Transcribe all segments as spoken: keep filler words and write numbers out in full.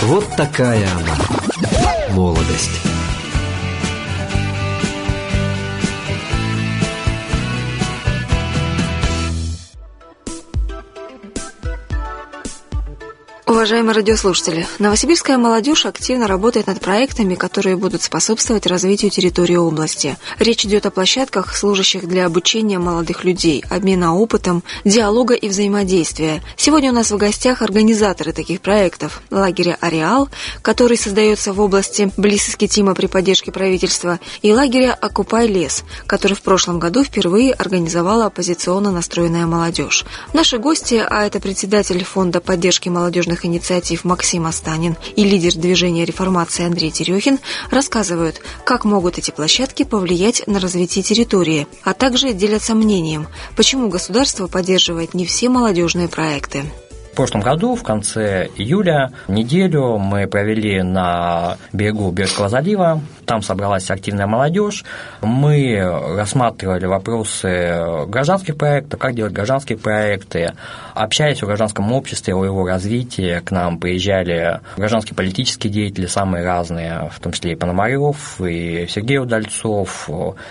Вот такая она, молодость. Уважаемые радиослушатели, новосибирская молодежь активно работает над проектами, которые будут способствовать развитию территории области. Речь идет о площадках, служащих для обучения молодых людей, обмена опытом, диалога и взаимодействия. Сегодня у нас в гостях организаторы таких проектов. Лагеря «Ареал», который создается в области близ Искитима при поддержке правительства, и лагеря «Окупай лес», который в прошлом году впервые организовала оппозиционно настроенная молодежь. Наши гости, а это председатель фонда поддержки молодежных инициатив Максим Астанин и лидер движения реформации Андрей Терехин, рассказывают, как могут эти площадки повлиять на развитие территории, а также делятся мнением, почему государство поддерживает не все молодежные проекты. В прошлом году, в конце июля, неделю мы провели на берегу Бердского залива. Там собралась активная молодежь. Мы рассматривали вопросы гражданских проектов, как делать гражданские проекты, общались о гражданском обществе, о его развитии. К нам приезжали гражданские политические деятели, самые разные, в том числе и Пономарёв, и Сергей Удальцов,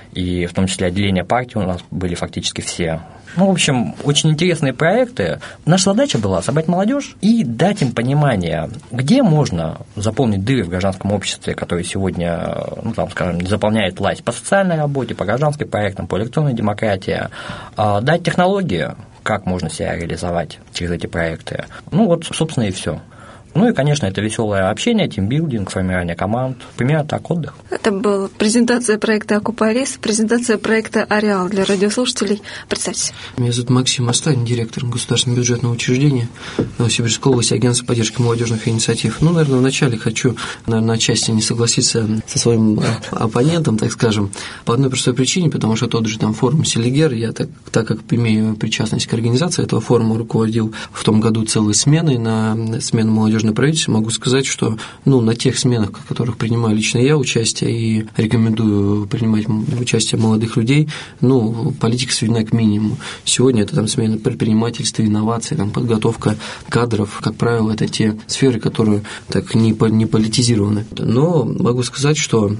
и в том числе отделения партии у нас были фактически все. Ну, в общем, очень интересные проекты. Наша задача была собрать молодежь и дать им понимание, где можно заполнить дыры в гражданском обществе, которые сегодня, ну, там, скажем, не заполняет власть по социальной работе, по гражданским проектам, по электронной демократии, дать технологии, как можно себя реализовать через эти проекты. Ну, вот, собственно, и все. Ну и, конечно, это веселое общение, тимбилдинг, формирование команд. Примерно так, отдых. Это была презентация проекта «Окупай лес», презентация проекта «Ареал» для радиослушателей. Представьтесь. Меня зовут Максим Астанин, директор государственного бюджетного учреждения Новосибирской области, агентства поддержки молодежных инициатив. Ну, наверное, вначале хочу, наверное, отчасти не согласиться со своим оппонентом, так скажем, по одной простой причине, потому что тот же там форум «Селигер», я так, так как имею причастность к организации этого форума, руководил в том году целой сменой на смену молодежи на правительстве, могу сказать, что ну, на тех сменах, в которых принимаю лично я участие и рекомендую принимать участие молодых людей, ну, политика сведена к минимуму. Сегодня это там смена предпринимательства, инноваций, там, подготовка кадров, как правило, это те сферы, которые так не, не политизированы. Но могу сказать, что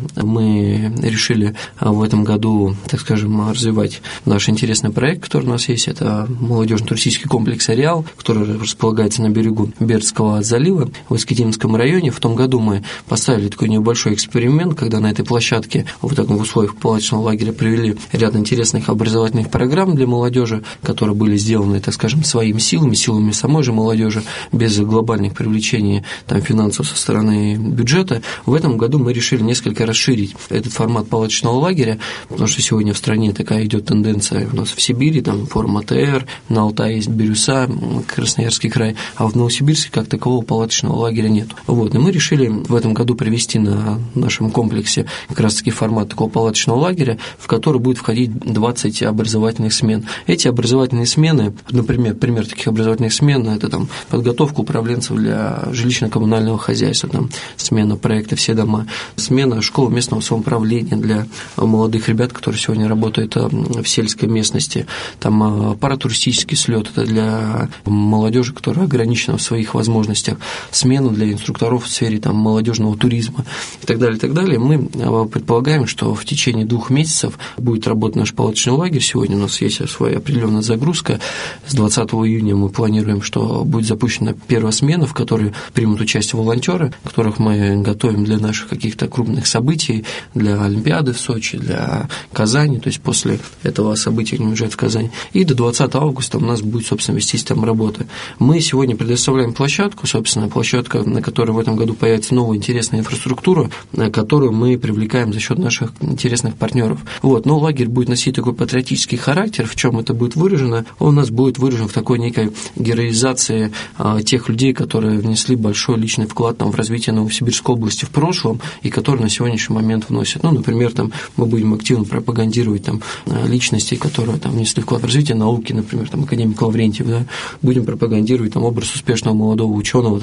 мы решили в этом году, так скажем, развивать наш интересный проект, который у нас есть, это молодежно-туристический комплекс «Ареал», который располагается на берегу Бердского залива в Искитимском районе. В том году мы поставили такой небольшой эксперимент, когда на этой площадке в таком в условиях палаточного лагеря провели ряд интересных образовательных программ для молодежи, которые были сделаны, так скажем, своими силами, силами самой же молодежи, без глобальных привлечений там, финансов со стороны бюджета. В этом году мы решили несколько расширить этот формат палаточного лагеря, потому что сегодня в стране такая идет тенденция у нас в Сибири, там форум АТР, на Алтае есть Бирюса, Красноярский край, а в Новосибирске как такового палаточного лагеря нет. Вот. И мы решили в этом году провести на нашем комплексе как раз-таки формат такого палаточного лагеря, в который будет входить двадцать образовательных смен. Эти образовательные смены, например, пример таких образовательных смен, это там подготовка управленцев для жилищно-коммунального хозяйства, там, смена проекта «Все дома», смена школы местного самоуправления для молодых ребят, которые сегодня работают в сельской местности, там паратуристический слет, это для молодежи, которая ограничена в своих возможностях, смену для инструкторов в сфере там, молодежного туризма и так далее, и так далее. Мы предполагаем, что в течение двух месяцев будет работать наш палаточный лагерь. Сегодня у нас есть своя определенная загрузка. С двадцатого июня мы планируем, что будет запущена первая смена, в которой примут участие волонтеры, которых мы готовим для наших каких-то крупных событий, для Олимпиады в Сочи, для Казани, то есть после этого события они уезжают в Казань. И до двадцатого августа у нас будет, собственно, вестись там работа. Мы сегодня предоставляем площадку, собственно, площадка, на которой в этом году появится новая интересная инфраструктура, которую мы привлекаем за счет наших интересных партнеров. Вот. Но лагерь будет носить такой патриотический характер. В чем это будет выражено? Он у нас будет выражен в такой некой героизации а, тех людей, которые внесли большой личный вклад там, в развитие Новосибирской области в прошлом и которые на сегодняшний момент вносят. Ну, например, там, мы будем активно пропагандировать там, личности, которые там, внесли вклад в развитие науки, например, там, академик Лаврентьев, да? Будем пропагандировать там, образ успешного молодого ученого,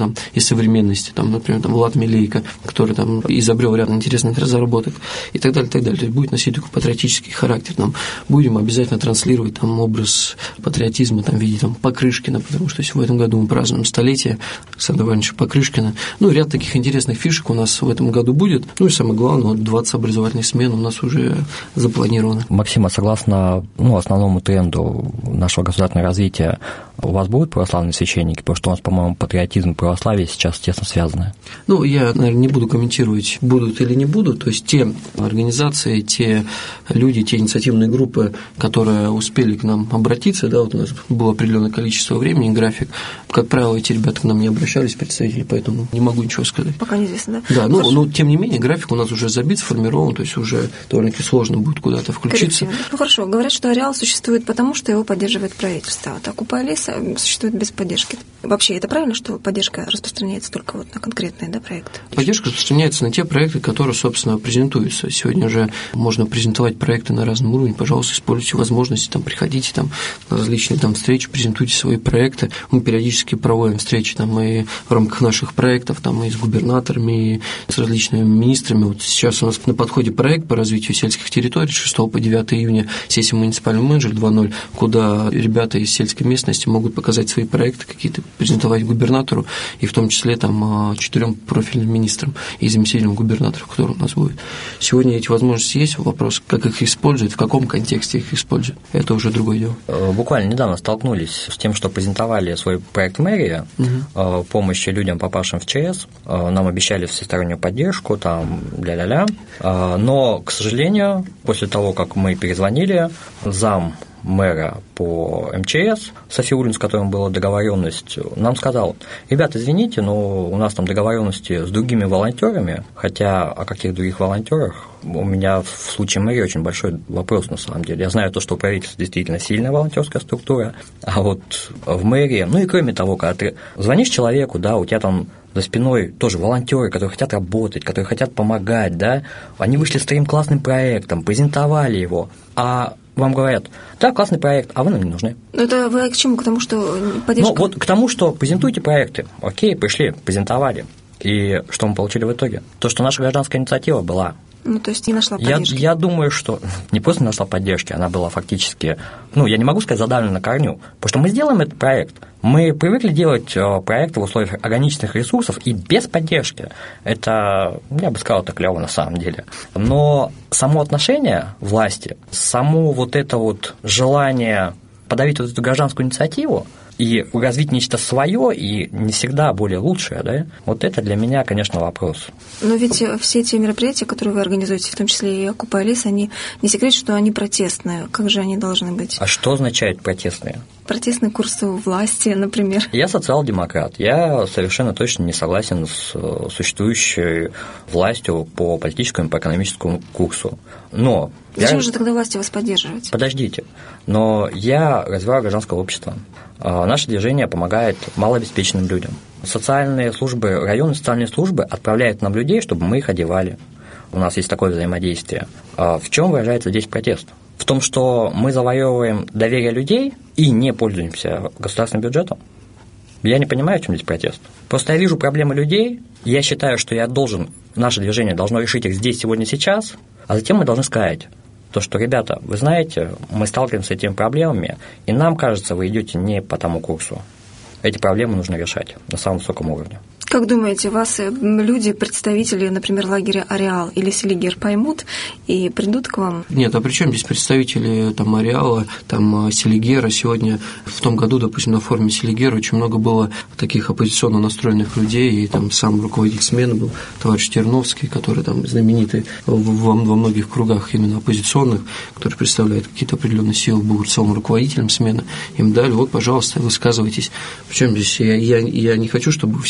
там из современности, там, например, там, Влад Милейко, который там изобрел ряд интересных разработок и так далее, и так далее. То есть будет носить такой патриотический характер. Там, будем обязательно транслировать там, образ патриотизма там, в виде там, Покрышкина, потому что в этом году мы празднуем столетие Александра Ивановича Покрышкина. Ну, ряд таких интересных фишек у нас в этом году будет. Ну и самое главное, вот двадцать образовательных смен у нас уже запланировано. Максим, а согласно ну, основному тренду нашего государственного развития, у вас будут православные священники? Потому что у нас, по-моему, патриотизм и православие сейчас тесно связаны. Ну, я, наверное, не буду комментировать, будут или не будут. То есть те организации, те люди, те инициативные группы, которые успели к нам обратиться, да, вот у нас было определенное количество времени, график. Как правило, эти ребята к нам не обращались, представители, поэтому не могу ничего сказать. Пока неизвестно, да? Да, но, но тем не менее, график у нас уже забит, сформирован, то есть уже довольно-таки сложно будет куда-то включиться. Коррективно. Ну хорошо, говорят, что ареал существует потому, что его поддерживает правительство, а так УПА Леса существует без поддержки. Вообще, это правильно, что поддержка распространяется только вот на конкретные, да, проекты? Поддержка распространяется на те проекты, которые, собственно, презентуются. Сегодня уже можно презентовать проекты на разном уровне. Пожалуйста, используйте возможности, там, приходите там, на различные там, встречи, презентуйте свои проекты. Мы периодически проводим встречи там, и в рамках наших проектов там, и с губернаторами, и с различными министрами. Вот сейчас у нас на подходе проект по развитию сельских территорий с шестого по девятое июня, сессия муниципальный менеджер два ноль, куда ребята из сельской местности могут показать свои проекты, какие-то презентовать губернатору, и в том числе там, четырем профильным министрам и заместителям губернаторов, которые у нас будут. Сегодня эти возможности есть. Вопрос, как их используют, в каком контексте их используют. Это уже другое дело. Буквально недавно столкнулись с тем, что презентовали свой проект мэрии угу. помощи людям, попавшим в ЧС. Нам обещали всестороннюю поддержку, там, ля-ля-ля. Но, к сожалению, после того, как мы перезвонили, зам мэра по эм че эс, София Улин, с которым была договоренность, нам сказал: ребята, извините, но у нас там договоренности с другими волонтерами, хотя о каких других волонтерах у меня в случае мэрии очень большой вопрос на самом деле. Я знаю то, что у правительства действительно сильная волонтерская структура, а вот в мэрии, ну и кроме того, когда ты звонишь человеку, да, у тебя там за спиной тоже волонтеры, которые хотят работать, которые хотят помогать, да, они вышли с таким классным проектом, презентовали его, а вам говорят: да, классный проект, а вы нам не нужны. Это вы к чему? К тому, что поддержка? Ну, вот к тому, что презентуйте проекты. Окей, пришли, презентовали. И что мы получили в итоге? То, что наша гражданская инициатива была. Ну, то есть не нашла поддержки. Я, я думаю, что не просто не нашла поддержки, она была фактически, ну, я не могу сказать, задавлена на корню, потому что мы сделаем этот проект. Мы привыкли делать проекты в условиях ограниченных ресурсов и без поддержки. Это, я бы сказал, это клево на самом деле. Но само отношение власти, само вот это вот желание подавить вот эту гражданскую инициативу и развить нечто свое, и не всегда более лучшее, да, вот это для меня, конечно, вопрос. Но ведь все те мероприятия, которые вы организуете, в том числе и УПА Лес, они не секрет, что они протестные. Как же они должны быть? А что означает протестные? Протестный курс у власти, например. Я социал-демократ. Я совершенно точно не согласен с существующей властью по политическому и по экономическому курсу. Но зачем я... же тогда власти вас поддерживать? Подождите. Но я развиваю гражданское общество. Наше движение помогает малообеспеченным людям. Социальные службы, районные социальные службы отправляют нам людей, чтобы мы их одевали. У нас есть такое взаимодействие. В чем выражается здесь протест? В том, что мы завоевываем доверие людей и не пользуемся государственным бюджетом. Я не понимаю, в чем здесь протест. Просто я вижу проблемы людей, я считаю, что я должен, наше движение должно решить их здесь, сегодня, сейчас, а затем мы должны сказать, то, что, ребята, вы знаете, мы сталкиваемся с этими проблемами, и нам кажется, вы идете не по тому курсу. Эти проблемы нужно решать на самом высоком уровне. Как думаете, вас люди, представители, например, лагеря «Ареал» или «Селигер» поймут и придут к вам? Нет, а при чем здесь представители там, «Ареала», там, «Селигера»? Сегодня, в том году, допустим, на форуме «Селигера» очень много было таких оппозиционно настроенных людей, и там сам руководитель смены был товарищ Терновский, который там знаменитый во, во многих кругах именно оппозиционных, который представляет какие-то определенные силы, был целым руководителем смены. Им дали: вот, пожалуйста, высказывайтесь. Причем здесь я, я, я не хочу, чтобы все, чтобы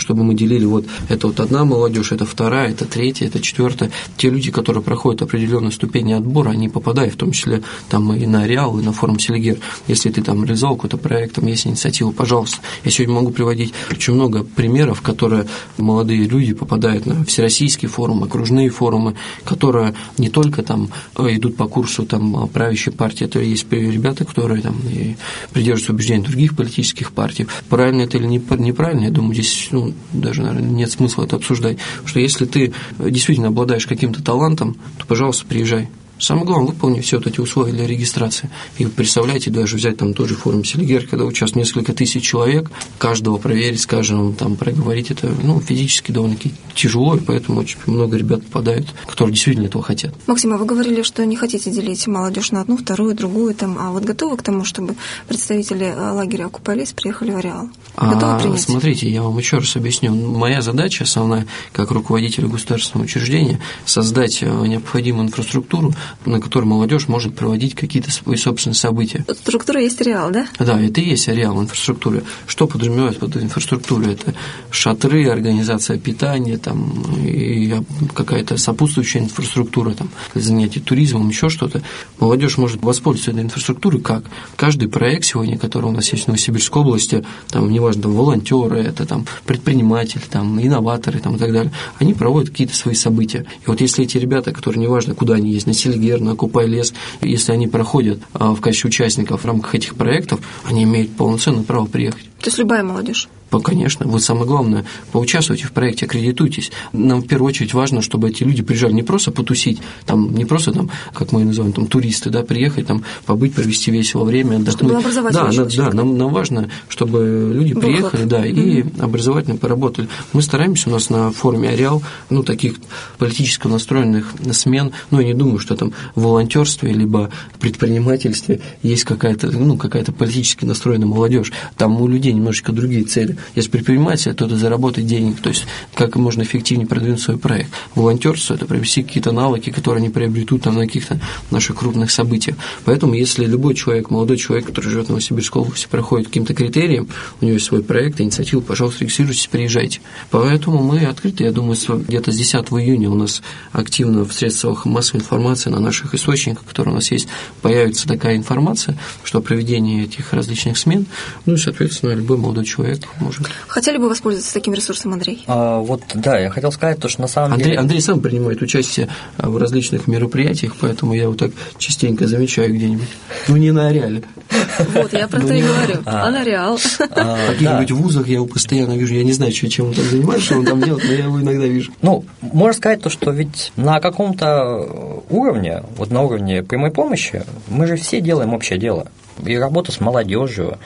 чтобы мы делили вот это вот одна молодежь, это вторая, это третья, это четвертая. Те люди, которые проходят определенную ступень отбора, они попадают в том числе там и на Ареал, и на форум Селигер. Если ты там реализовал какой-то проект, там есть инициатива, пожалуйста. Я сегодня могу приводить очень много примеров, которые молодые люди попадают на всероссийский форум, окружные форумы, которые не только там идут по курсу там правящей партии, это есть ребята, которые там и придерживаются убеждений других политических партий. Правильно это или неправильно, я думаю, здесь ну, даже, наверное, нет смысла это обсуждать. Потому что если ты действительно обладаешь каким-то талантом, то, пожалуйста, приезжай. Самое главное, выполни все вот эти условия для регистрации. И представляете, даже взять там тот же форум Селигер, когда участвует несколько тысяч человек, каждого проверить, скажем, там проговорить, это ну, физически довольно-таки тяжело, и поэтому очень много ребят попадают, которые действительно этого хотят. Максим, а вы говорили, что не хотите делить молодежь на одну, вторую, другую, там, а вот готовы к тому, чтобы представители лагеря Окупай-Лес приехали в Ареал? Готовы а, принять? Смотрите, я вам еще раз объясню. Моя задача основная, как руководителя государственного учреждения, создать необходимую инфраструктуру, на которой молодежь может проводить какие-то свои собственные события. Структура есть Ареал, да? Да, это и есть Ареал инфраструктура. Что подразумевает под инфраструктурой? Это шатры, организация питания, там, и какая-то сопутствующая инфраструктура, там, занятие туризмом, еще что-то. Молодежь может воспользоваться этой инфраструктурой как? Каждый проект сегодня, который у нас есть в Новосибирской области, там, неважно, там, волонтеры, это там, предприниматели, там, инноваторы там, и так далее, они проводят какие-то свои события. И вот если эти ребята, которые неважно, куда они есть, на Селигер, на Окупай-Лес, если они проходят в качестве участников в рамках этих проектов, они имеют полноценное право приехать. То есть любая молодежь? Конечно. Вот самое главное, поучаствуйте в проекте, аккредитуйтесь. Нам в первую очередь важно, чтобы эти люди приезжали не просто потусить, там, не просто, там, как мы называем, там, туристы, да, приехать, там, побыть, провести весело время, отдохнуть. Чтобы образовательно. Да, да, да, нам, нам важно, чтобы люди Выход. приехали, да, и mm-hmm. образовательно поработали. Мы стараемся, у нас на форуме Ареал, ну, таких политически настроенных смен, ну, я не думаю, что там в волонтерстве либо предпринимательстве есть какая-то, ну, какая-то политически настроенная молодежь. Там у людей немножечко другие цели. Если предприниматель, то это заработать денег, то есть как можно эффективнее продвинуть свой проект. Волонтерство – это приобрести какие-то навыки, которые они приобретут там, на каких-то наших крупных событиях. Поэтому, если любой человек, молодой человек, который живет в Новосибирской области, проходит каким-то критериям, у него есть свой проект, инициатива, пожалуйста, регистрируйтесь, приезжайте. Поэтому мы открыты. Я думаю, где-то с десятого июня у нас активно в средствах массовой информации на наших источниках, которые у нас есть, появится такая информация, что о проведении этих различных смен, ну и, соответственно, любой молодой человек может. Хотели бы воспользоваться таким ресурсом, Андрей? А, вот, да, я хотел сказать, то, что на самом Андрей, деле… Андрей сам принимает участие в различных мероприятиях, поэтому я его так частенько замечаю где-нибудь. Ну, не на Ареале. Вот, я про это и говорю. А на Ареал. В каких-нибудь вузах я его постоянно вижу. Я не знаю, чем он там занимается, что он там делает, но я его иногда вижу. Ну, можно сказать то, что ведь на каком-то уровне, вот на уровне прямой помощи, мы же все делаем общее дело. И работа с молодежью,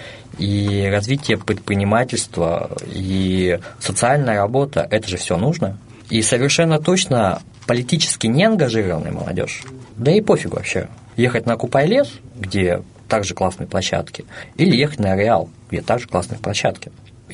и развитие предпринимательства, и социальная работа – это же все нужно. И совершенно точно политически неангажированная молодежь, да и пофиг вообще, ехать на Окупай-Лес, где также классные площадки, или ехать на Ареал, где также классные площадки.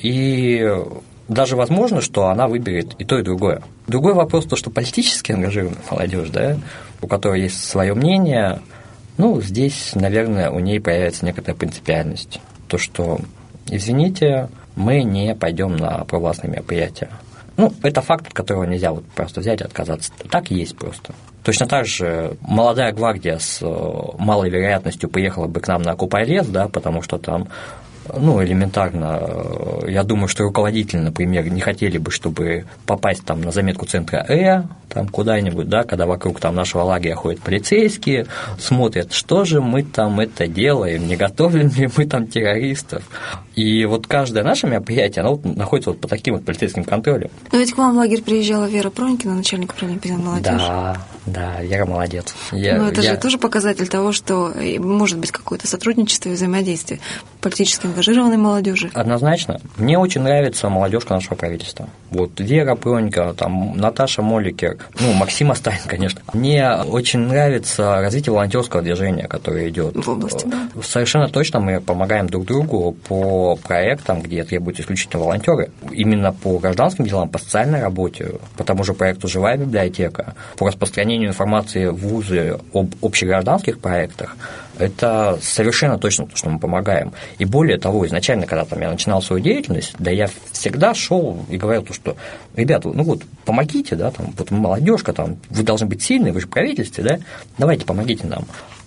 И даже возможно, что она выберет и то, и другое. Другой вопрос то, что политически ангажированная молодежь, да, у которой есть свое мнение. Ну, здесь, наверное, у ней появится некоторая принципиальность. То, что, извините, мы не пойдем на провластные мероприятия. Ну, это факт, от которого нельзя вот просто взять и отказаться. Так и есть просто. Точно так же молодая гвардия с малой вероятностью поехала бы к нам на Окупай-Лес, да, потому что там, ну, элементарно, я думаю, что руководители, например, не хотели бы, чтобы попасть там на заметку центра Э, там куда-нибудь, да, когда вокруг там нашего лагеря ходят полицейские, смотрят, что же мы там это делаем, не готовим ли мы там террористов. И вот каждое наше мероприятие, оно вот находится вот по таким вот полицейским контролем. Но ведь к вам в лагерь приезжала Вера Пронькина, начальник управления молодежи. Да, да, Вера молодец. Я, Но это я... же тоже показатель того, что может быть какое-то сотрудничество и взаимодействие политически ангажированной молодежи. Однозначно. Мне очень нравится молодежка нашего правительства. Вот Вера Пронькина, там Наташа Моликер, ну, Максим Астахин, конечно. Мне очень нравится развитие волонтерского движения, которое идет в области, да. Совершенно точно мы помогаем друг другу по проектам, где требуются исключительно волонтеры, именно по гражданским делам, по социальной работе, по тому же проекту «Живая библиотека», по распространению информации в вузы об общегражданских проектах. Это совершенно точно то, что мы помогаем. И более того, изначально, когда там я начинал свою деятельность, да я всегда шел и говорил то, что, ребята, ну вот, помогите, да, там, вот молодежка, там, вы должны быть сильны, вы же в правительстве, да, давайте помогите нам.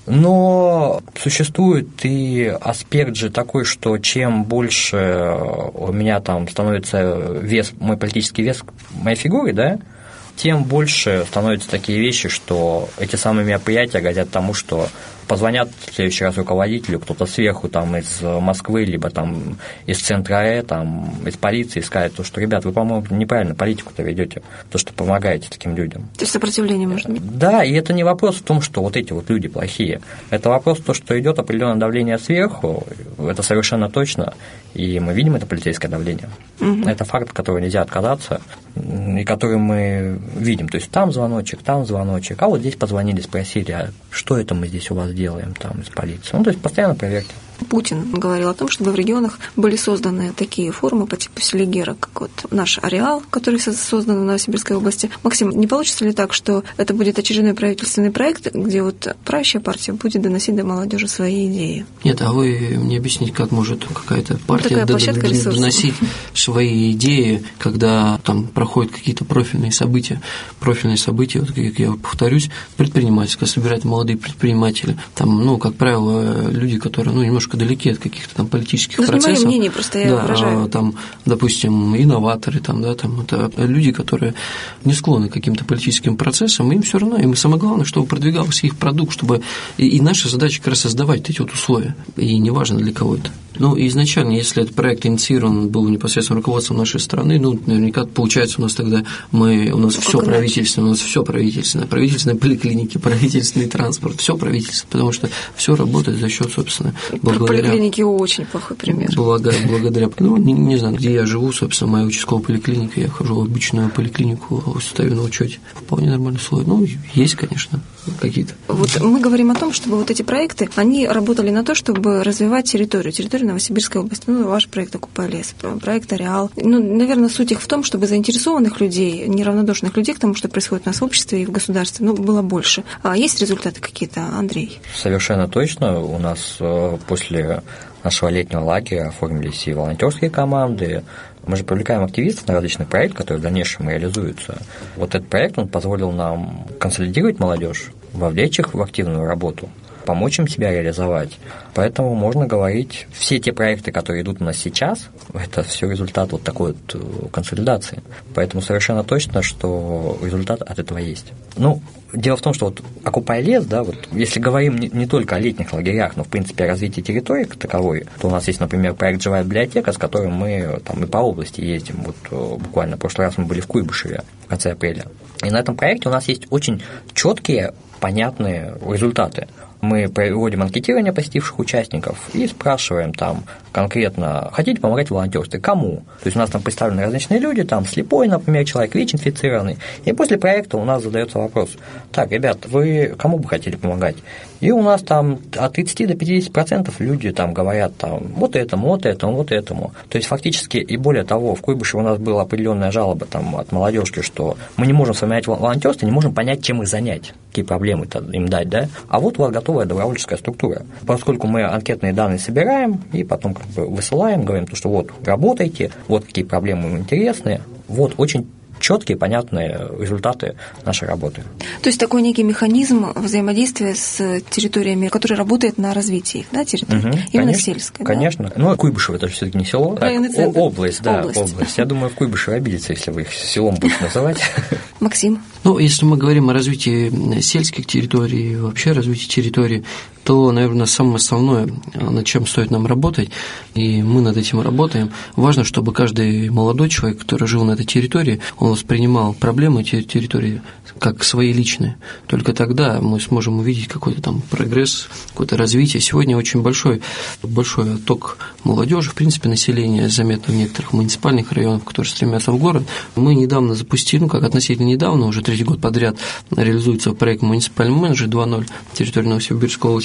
Но существует и аспект же такой, что чем больше у меня там становится вес, мой политический вес моей фигуры, да, тем больше становятся такие вещи, что эти самые мероприятия грозят тому, что позвонят в следующий раз руководителю, кто-то сверху там, из Москвы, либо там, из центра Э, там, из полиции, и скажет, что, ребят, вы, по-моему, неправильно политику-то ведете, то, что помогаете таким людям. То есть сопротивление может быть? Да, и это не вопрос в том, что вот эти вот люди плохие. Это вопрос в том, что идет определенное давление сверху, это совершенно точно, и мы видим это полицейское давление. Угу. Это факт, от которого нельзя отказаться, и который мы видим. То есть там звоночек, там звоночек, а вот здесь позвонили, спросили, а что это мы здесь у вас делаем там из полиции. Ну, то есть постоянно проверки. Путин говорил о том, чтобы в регионах были созданы такие форумы по типу Селигера, как вот наш Ареал, который создан в Новосибирской области. Максим, не получится ли так, что это будет очередной правительственный проект, где вот правящая партия будет доносить до молодежи свои идеи? Нет, а вы мне объясните, как может какая-то партия ну, доносить свои идеи, когда там проходят какие-то профильные события. Профильные события, вот, как я повторюсь, предпринимательское, собирают молодые предприниматели. Там, ну, как правило, люди, которые, ну, немножко далеки от каких-то там политических ну, процессов. Это мое мнение, просто я да, выражаю. Там, допустим, инноваторы, там, да, там, это люди, которые не склонны к каким-то политическим процессам, им все равно, им самое главное, чтобы продвигался их продукт, чтобы и, и наша задача как раз создавать эти вот условия, и неважно для кого это. Ну, изначально, если этот проект инициирован был непосредственно руководством нашей страны, ну, наверняка получается у нас тогда мы, у нас все правительственное, у нас все правительственное, правительственные поликлиники, правительственный транспорт, все правительство, потому что все работает за счет, собственно, благодаря... Поликлиники очень плохой пример. Благодаря, благодаря ну, не, не знаю, где я живу, собственно, моя участковая поликлиника, я хожу в обычную поликлинику, стою на учете, вполне нормальный слой. Ну, есть, конечно, какие-то. Вот мы говорим о том, чтобы вот эти проекты, они работали на то, чтобы развивать территорию, территорию Новосибирской области. Ну, ваш проект «Окупай лес», проект «Ареал». Ну, наверное, суть их в том, чтобы заинтересованных людей, неравнодушных людей к тому, что происходит у нас в обществе и в государстве, ну, было больше. А есть результаты какие-то, Андрей? Совершенно точно. У нас после нашего летнего лагеря оформились и волонтерские команды. Мы же привлекаем активистов на различных проектах, которые в дальнейшем реализуются. Вот этот проект, он позволил нам консолидировать молодежь, вовлечь их в активную работу, помочь им себя реализовать. Поэтому можно говорить, все те проекты, которые идут у нас сейчас, это все результат вот такой вот консолидации. Поэтому совершенно точно, что результат от этого есть. Ну, дело в том, что вот «Окупай лес», да, вот если говорим не, не только о летних лагерях, но в принципе о развитии территории как таковой, то у нас есть, например, проект «Живая библиотека», с которым мы там и по области ездим. Вот буквально в прошлый раз мы были в Куйбышеве в конце апреля. И на этом проекте у нас есть очень четкие, понятные результаты. Мы проводим анкетирование посетивших участников и спрашиваем там конкретно, хотите помогать в волонтерстве, кому? То есть у нас там представлены различные люди, там слепой, например, человек, ВИЧ-инфицированный. И после проекта у нас задается вопрос: так, ребят, вы кому бы хотели помогать? И у нас там от тридцати до пятидесяти процентов люди там говорят там вот этому, вот этому, вот этому. То есть фактически, и более того, в Куйбышеве у нас была определенная жалоба там от молодежки, что мы не можем вспоминать волонтерство, не можем понять, чем их занять, какие проблемы им дать, да? А вот у вас готовая добровольческая структура. Поскольку мы анкетные данные собираем и потом как бы высылаем, говорим, что вот работайте, вот какие проблемы им интересны, вот очень четкие, понятные результаты нашей работы. То есть такой некий механизм взаимодействия с территориями, который работает на развитии, да, территории? Угу, именно конечно, сельской. Конечно. Да? Ну, Куйбышево это же все-таки не село. Так, область, да, область. область. Я думаю, в Куйбышево обидится, если вы их селом будете называть. Максим? Ну, если мы говорим о развитии сельских территорий, вообще развитии территории, то, наверное, самое основное, над чем стоит нам работать, и мы над этим работаем, важно, чтобы каждый молодой человек, который жил на этой территории, он воспринимал проблемы этой территории как свои личные. Только тогда мы сможем увидеть какой-то там прогресс, какое-то развитие. Сегодня очень большой, большой отток молодежи, в принципе, населения заметно в некоторых муниципальных районах, которые стремятся в город. Мы недавно запустили, ну как относительно недавно, уже третий год подряд реализуется проект «Муниципальный менеджер два ноль» территории Новосибирской области.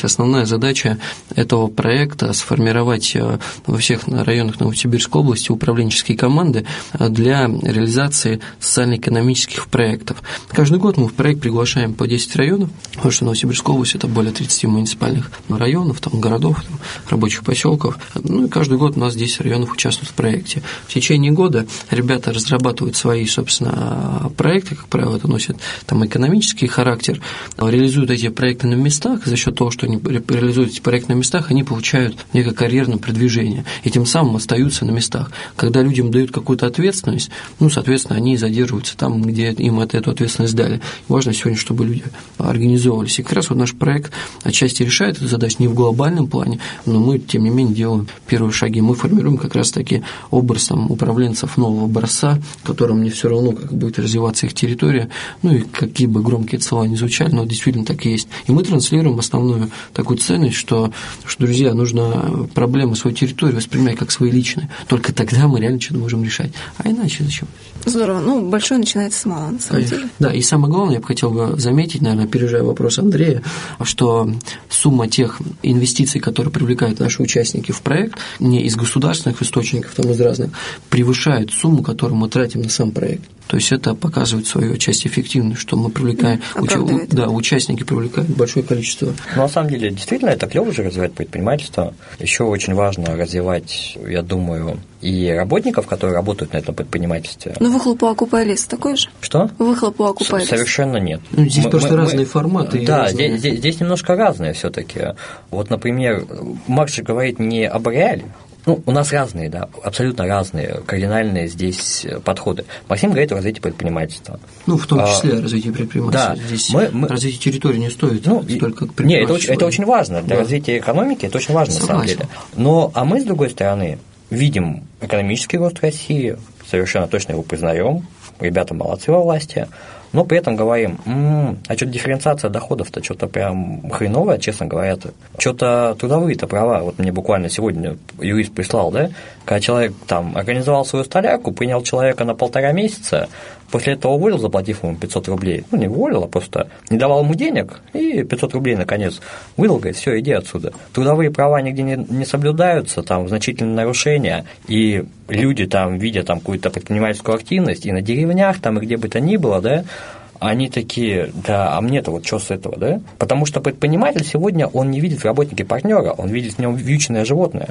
основная задача этого проекта – сформировать во всех районах Новосибирской области управленческие команды для реализации социально-экономических проектов. Каждый год мы в проект приглашаем по десять районов, потому что Новосибирская область – это более тридцати муниципальных районов, там, городов, там, рабочих поселков. Ну и каждый год у нас десять районов участвуют в проекте. В течение года ребята разрабатывают свои, собственно, проекты, как правило, это носит там экономический характер, реализуют эти проекты на местах, и за счет того, что они реализуют эти проекты на местах, они получают некое карьерное продвижение, и тем самым остаются на местах. Когда людям дают какую-то ответственность, ну, соответственно, они задерживаются там, где им от эту ответственность дали. Важно сегодня, чтобы люди организовывались. И как раз вот наш проект отчасти решает эту задачу не в глобальном плане, но мы, тем не менее, делаем первые шаги. Мы формируем как раз-таки образ там, управленцев нового образца, которым не все равно, как будет развиваться их территория, ну и какие бы громкие слова не звучали, но действительно так и есть. И мы транслируем основную такую ценность, что, что друзья, нужно проблемы своей территории воспринимать как свои личные. Только тогда мы реально что-то можем решать. А иначе зачем? Здорово. Ну, большое начинается с малого, на самом Конечно. деле. Да, и самое главное, я бы хотел бы заметить, наверное, опережая вопрос Андрея, что сумма тех инвестиций, которые привлекают наши участники в проект, не из государственных источников, там из разных, превышает сумму, которую мы тратим на сам проект. То есть это показывает свою часть эффективность, что мы привлекаем, уча... да, участники привлекают большое количество. Но на самом деле, действительно, это клево же развивать предпринимательство. Еще очень важно развивать, я думаю, и работников, которые работают на этом предпринимательстве. Ну, выхлоп у окупай-лес такой же? Что? Выхлоп у окупай-лес. Совершенно нет. Ну, здесь мы, просто мы, разные мы... форматы. Да, разные... Здесь, здесь, здесь немножко разные все-таки. Вот, например, Макс же говорит не об реале. Ну, у нас разные, да, абсолютно разные, кардинальные здесь подходы. Максим говорит о развитии предпринимательства. Ну, в том числе а, развитие предпринимательства. Да, здесь мы, мы... развитие территории не стоит ну, столько, как нет, это очень, это очень важно. Для да. развития экономики это очень важно, Согласен. На самом деле. Но, а мы, с другой стороны, видим экономический рост России, совершенно точно его признаем, ребята молодцы во власти, но при этом говорим, м-м, а что-то дифференциация доходов-то что-то прям хреновая, честно говоря, что-то трудовые-то права, вот мне буквально сегодня юрист прислал, да, когда человек там организовал свою столярку, принял человека на полтора месяца, после этого уволил, заплатив ему пятьсот рублей, ну не уволил, а просто не давал ему денег, и пятьсот рублей наконец выдал, говорит, все, иди отсюда. Трудовые права нигде не, не соблюдаются, там значительные нарушения, и люди там, видя там какую-то предпринимательскую активность, и на деревнях, там, и где бы то ни было, да, они такие, да, а мне-то вот что с этого, да? Потому что предприниматель сегодня, он не видит в работнике партнера, он видит в нем вьючное животное.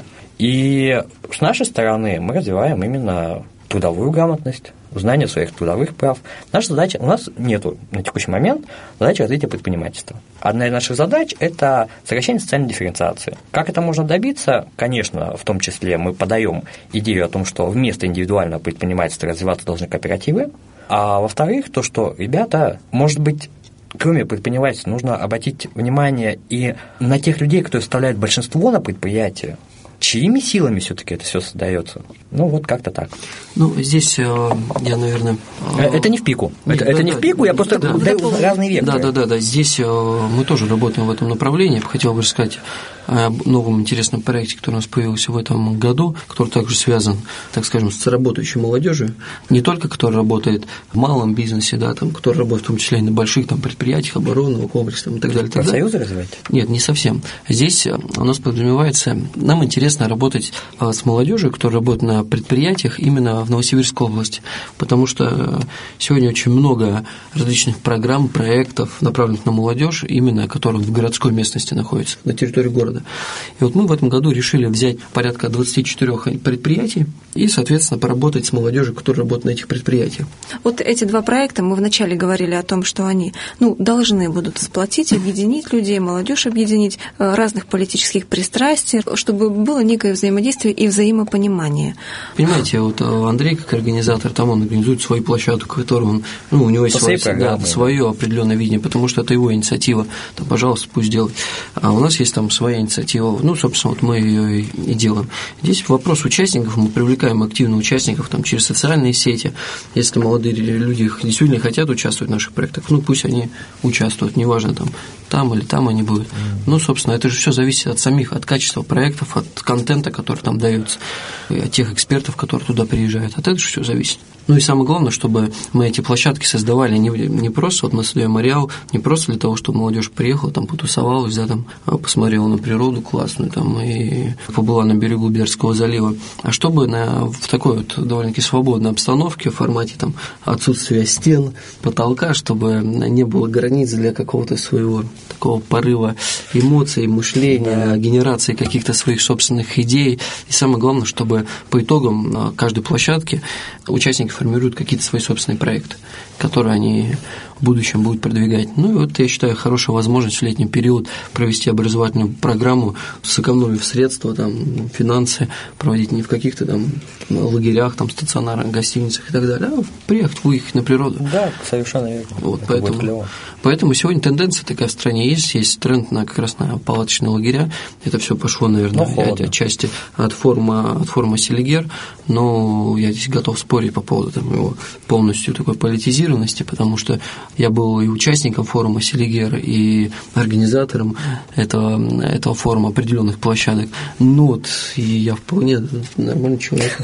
И с нашей стороны мы развиваем именно трудовую грамотность, знание своих трудовых прав. Наша задача, у нас нету на текущий момент задачи развития предпринимательства. Одна из наших задач – это сокращение социальной дифференциации. Как это можно добиться? Конечно, в том числе мы подаем идею о том, что вместо индивидуального предпринимательства развиваться должны кооперативы. А во-вторых, то, что, ребята, может быть, кроме предпринимательства, нужно обратить внимание и на тех людей, которые составляют большинство на предприятии, чьими силами все-таки это все создается? Ну, вот как-то так. Ну, здесь я, наверное... Это не в пику. Нет, это да, это да, не в пику, я просто да, даю да, разные векторы. Да, да, да, да. Здесь мы тоже работаем в этом направлении. Я хотел бы рассказать о новом интересном проекте, который у нас появился в этом году, который также связан, так скажем, с работающей молодежью, не только который работает в малом бизнесе, да, там, который работает в том числе и на больших там, предприятиях, оборонного комплекса там, и так далее. Профсоюзы развивать? Нет, не совсем. Здесь у нас подразумевается, нам интересно работать с молодежью, которая работает на предприятиях именно в Новосибирской области, потому что сегодня очень много различных программ, проектов, направленных на молодежь, именно которые в городской местности находятся, на территории города. И вот мы в этом году решили взять порядка двадцати четырёх предприятий и, соответственно, поработать с молодежью, которая работает на этих предприятиях. Вот эти два проекта, мы вначале говорили о том, что они ну, должны будут сплотить, объединить людей, молодежь объединить, разных политических пристрастий, чтобы было некое взаимодействие и взаимопонимание. Понимаете, вот Андрей, как организатор, там он организует свою площадку, которую он, ну, у него есть свое, да, свое определенное видение, потому что это его инициатива, там, пожалуйста, пусть делает. А у нас есть там своя инициатива, ну, собственно, вот мы ее и делаем. Здесь вопрос участников, мы привлекаем активно участников там, через социальные сети. Если молодые люди действительно хотят участвовать в наших проектах, ну, пусть они участвуют, неважно, там, там или там они будут. Ну, собственно, это же все зависит от самих, от качества проектов, от контента, который там дается, и от тех экспертов, которые туда приезжают. От этого же все зависит. Ну и самое главное, чтобы мы эти площадки создавали не, не просто, вот мы создаем ареал, не просто для того, чтобы молодежь приехала, там потусовалась, да, там посмотрела на природу классную, там, и побыла на берегу Бердского залива, а чтобы на, в такой вот довольно-таки свободной обстановке, в формате там отсутствия стен, потолка, чтобы не было границ для какого-то своего такого порыва эмоций, мышления, да. генерации каких-то своих собственных идей. И самое главное, чтобы по итогам на каждой площадке участники формируют какие-то свои собственные проекты, которые они в будущем будут продвигать. Ну и вот, я считаю, хорошая возможность в летний период провести образовательную программу, сэкономив средства, там, финансы, проводить не в каких-то там лагерях, там, стационарных гостиницах и так далее, а приехать, выехать на природу. Да, совершенно верно. Вот, поэтому, поэтому сегодня тенденция такая в стране есть, есть тренд на как раз на палаточные лагеря. Это все пошло, наверное, от, отчасти от форума, от форума Селигер, но я здесь готов спорить по поводу там, его полностью такой политизированности, потому что я был и участником форума Селигер, и организатором этого, этого форума определенных площадок. Ну вот, и я вполне нормальный человек.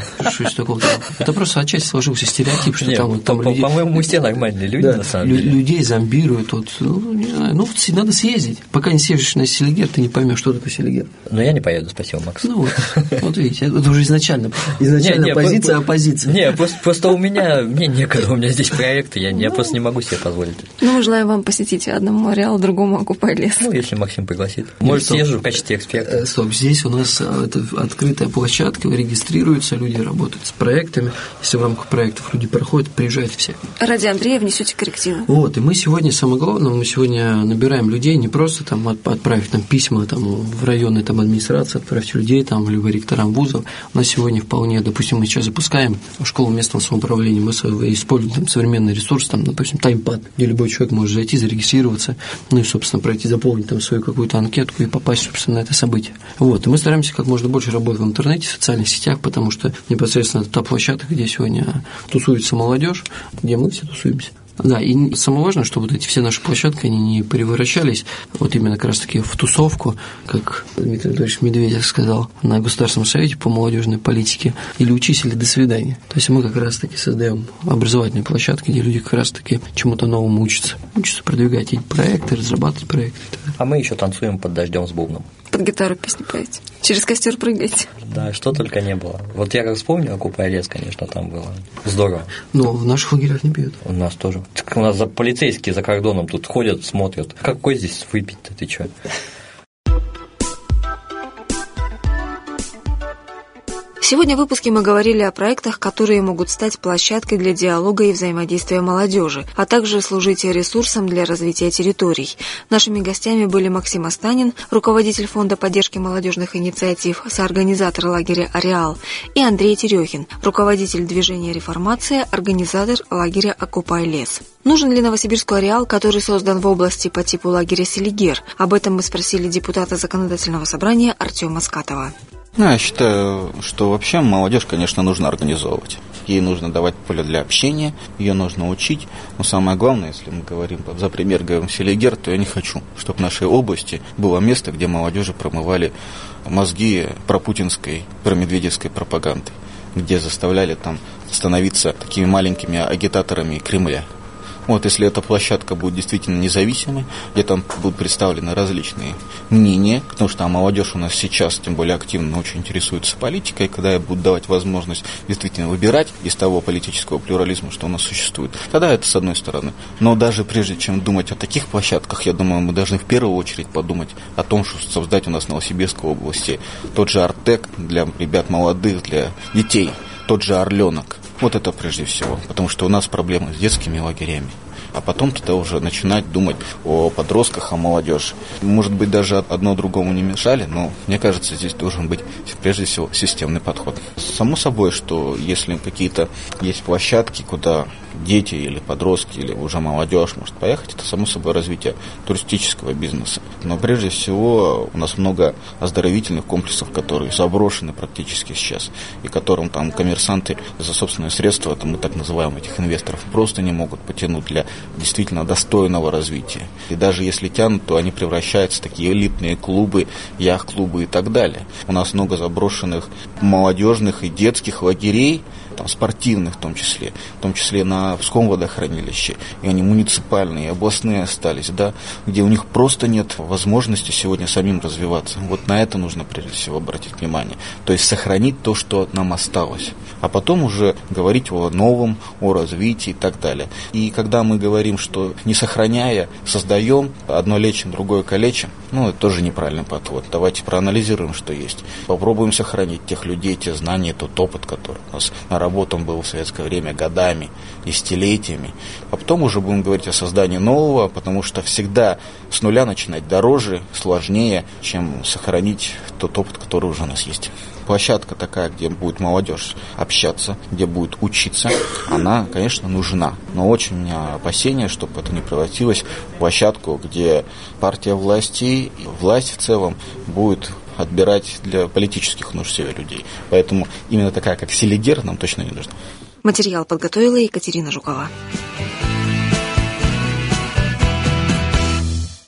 Это просто отчасти сложился стереотип, что Нет, там, там по, людей... По-моему, мы все нормальные люди, да, на самом деле. Людей зомбируют. Вот, ну, не знаю, ну, надо съездить. Пока не съездишь на Селигер, ты не поймешь, что такое Селигер. Но я не поеду, спасибо, Макс. Ну вот, вот видите, это уже изначально, изначально не, не, позиция, по, оппозиция. Не, просто, просто у меня, мне некогда, у меня здесь проекты, я, я просто не могу себе позволить. Ну, мы желаем вам посетить одному ареал, другому окупай лес. Ну, если Максим пригласит. Может, съезжу в качестве эксперта. Стоп, здесь у нас это открытая площадка, регистрируются, люди работают с проектами. Если в рамках проектов люди проходят, приезжают все. Ради Андрея внесете коррективы. Вот, и мы сегодня, самое главное, мы сегодня набираем людей, не просто там отправить там письма там, в районные там, администрации, отправить людей, там, либо ректорам вузов. У нас сегодня вполне, допустим, мы сейчас запускаем школу местного самоуправления, мы используем там современный ресурс, там, допустим, таймпад, где любой человек может зайти, зарегистрироваться, ну и, собственно, пройти, заполнить там свою какую-то анкетку и попасть, собственно, на это событие. Вот, и мы стараемся как можно больше работать в интернете, в социальных сетях, потому что непосредственно это та площадка, где сегодня тусуется молодежь, где мы все тусуемся. Да, и самое важное, чтобы вот эти все наши площадки, они не превращались вот именно как раз-таки в тусовку, как Дмитрий Анатольевич Медведев сказал на Государственном совете по молодежной политике, или учись, или до свидания. То есть мы как раз-таки создаем образовательные площадки, где люди как раз-таки чему-то новому учатся. Учатся продвигать эти проекты, разрабатывать проекты. А мы еще танцуем под дождем с бубном. Под гитару песни поете. Через костер прыгаете. Да, что только не было. Вот я как вспомню, окупай лес, конечно, там было здорово. Но в наших лагерях не пьют. У нас тоже. У нас за полицейские за кордоном тут ходят, смотрят. Какой здесь выпить-то, ты чё? Сегодня в выпуске мы говорили о проектах, которые могут стать площадкой для диалога и взаимодействия молодежи, а также служить ресурсом для развития территорий. Нашими гостями были Максим Астанин, руководитель Фонда поддержки молодежных инициатив, соорганизатор лагеря «Ареал», и Андрей Терехин, руководитель движения «Реформация», организатор лагеря «Окупай лес». Нужен ли Новосибирску ареал, который создан в области по типу лагеря «Селигер»? Об этом мы спросили депутата Законодательного собрания Артема Скатова. Ну, я считаю, что вообще молодежь, конечно, нужно организовывать. Ей нужно давать поле для общения, ее нужно учить. Но самое главное, если мы говорим, за пример говорим Селигер, то я не хочу, чтобы в нашей области было место, где молодежи промывали мозги пропутинской, промедведевской пропаганды, где заставляли там становиться такими маленькими агитаторами Кремля. Вот, если эта площадка будет действительно независимой, где там будут представлены различные мнения, потому что а молодежь у нас сейчас, тем более активно, очень интересуется политикой, когда я буду давать возможность действительно выбирать из того политического плюрализма, что у нас существует, тогда это с одной стороны. Но даже прежде чем думать о таких площадках, я думаю, мы должны в первую очередь подумать о том, что создать у нас в Новосибирской области тот же Артек для ребят молодых, для детей, тот же Орленок. Вот это прежде всего, потому что у нас проблемы с детскими лагерями. А потом тогда уже начинать думать о подростках, о молодежи. Может быть, даже одно другому не мешали, но мне кажется, здесь должен быть прежде всего системный подход. Само собой, что если какие-то есть площадки, куда дети или подростки, или уже молодежь может поехать, это само собой развитие туристического бизнеса. Но прежде всего у нас много оздоровительных комплексов, которые заброшены практически сейчас, и которым там коммерсанты за собственные средства, это мы так называем этих инвесторов, просто не могут потянуть для действительно достойного развития. И даже если тянут, то они превращаются в такие элитные клубы, яхт-клубы и так далее. У нас много заброшенных молодежных и детских лагерей, там, спортивных в том числе, в том числе на Псковском водохранилище, и они муниципальные, и областные остались, да, где у них просто нет возможности сегодня самим развиваться. Вот на это нужно прежде всего обратить внимание. То есть сохранить то, что нам осталось, а потом уже говорить о новом, о развитии и так далее. И когда мы говорим, что не сохраняя, создаем, одно лечим, другое калечим, ну, это тоже неправильный подход. Давайте проанализируем, что есть. Попробуем сохранить тех людей, те знания, тот опыт, который у нас наработан был в советское время годами, десятилетиями. А потом уже будем говорить о создании нового, потому что всегда с нуля начинать дороже, сложнее, чем сохранить тот опыт, который уже у нас есть. Площадка такая, где будет молодежь общаться, где будет учиться, она, конечно, нужна. Но очень у меня опасения, чтобы это не превратилось в площадку, где партия власти и власть в целом будет отбирать для политических нужд себе людей. Поэтому именно такая, как Селигер, нам точно не нужна. Материал подготовила Екатерина Жукова.